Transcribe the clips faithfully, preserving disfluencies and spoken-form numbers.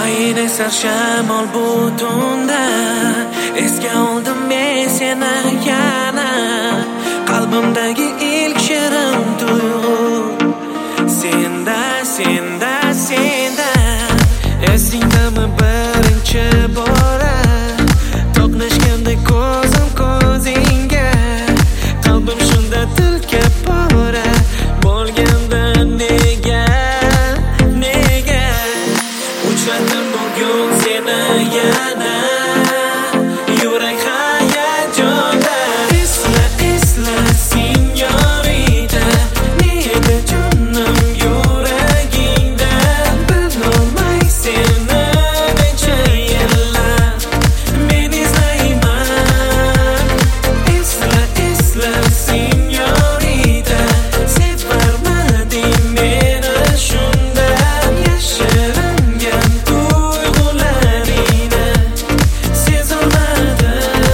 Oyin esar shamol butunda, esga oldim men seni yana. Qalbimdagi ilk shirin tuyg'u senda, senda, senda. Esingdami birinchi bora to'qnashganda ko'zim ko'zingga, qalbim shunda tilka pora bo'lganda nega, nega uchradim bugun seni yana. Yurak hayajonda, esla, esla senyorita, nega jonim yuragingda, bilolmay seni necha yillar men izlayman. Esla, esla senyorita, sevarmading meni shunda, yashiringan tuyg'ularingni sezolmadim.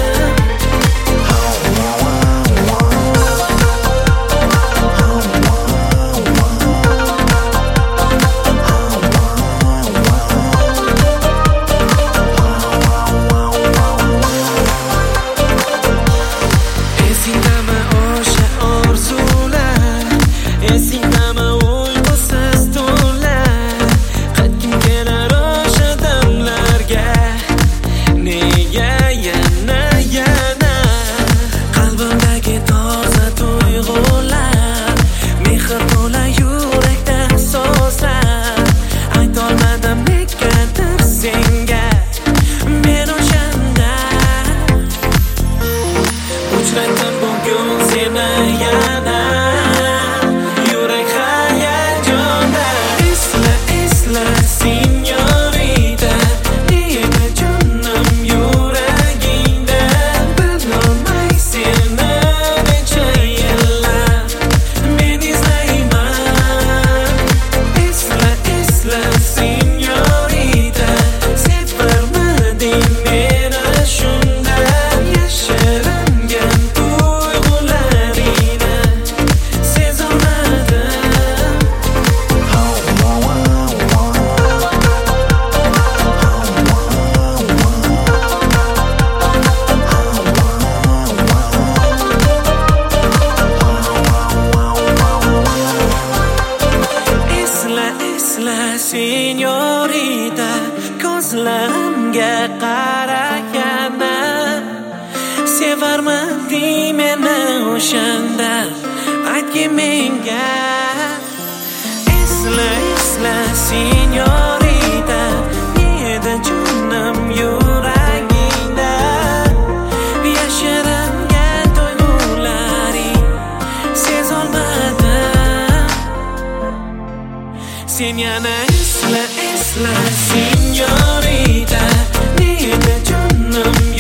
Esingdami o'sha orzular, esingdami uyqusiz tunlar, qaytgim kelar o'sha damlarga, nega yana, yana. Qalbimdagi toza tuyg'ular, mehr to'la yurakda so'zlar, aytolmadim negadir senga men o'shanda. Uchradim bugun seni yana, yurak hayajonda. Esla, esla senyorita, nega jonim yuragingda, bilolmay seni necha yillar men izlayman. Esla, esla senyorita, sevarmading meni shunda, yashiringan tuyg'ularingni sezolmadim. Esla, esla senyorita, ko'zlarimga qaraganda, sevarmading meni o'shanda, aytgin menga. Esla, esla senyorita, nega jonim yuragingda, yashiringan tuyg'ularing sezolmadim. Sen yana esla, esla senyorita, nega jonim